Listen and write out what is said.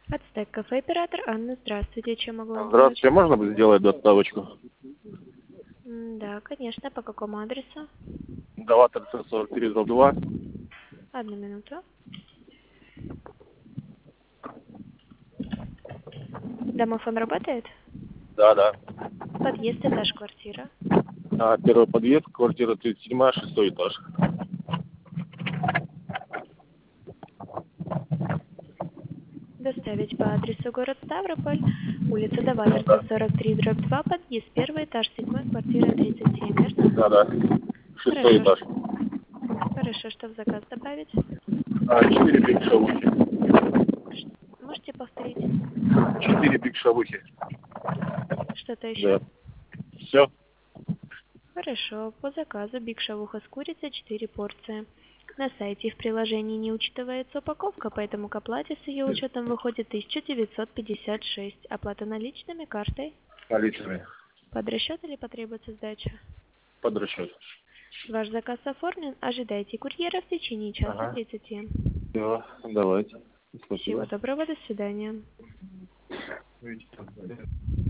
Ацтек кафе, оператор Анна, здравствуйте, чем могу вам помочь? Здравствуйте, можно будет сделать доставочку? Да, конечно, по какому адресу? Даватор 43/2. Одну минуту. Домофон работает? Да. Подъезд, этаж, квартира. Первый подъезд, квартира 37, 6 этаж. Доставить по адресу город Ставрополь, улица Даваторца, 43/2, подъезд, первый этаж, 7, квартира 37, верно? Да. 6 Хорошо. этаж. Хорошо, что в заказ добавить? 4 биг шавухи. Можете повторить? 4 биг шавухи. Что-то еще? Да. Все? Хорошо, по заказу биг шавуха с курицей 4 порции. На сайте и в приложении не учитывается упаковка, поэтому к оплате с ее учетом выходит 1956. Оплата наличными, картой. Наличными. Под расчет или потребуется сдача? Под расчет. Ваш заказ оформлен. Ожидайте курьера в течение часа Ага. 30. Все, давайте. Всего Спасибо. доброго, до свидания.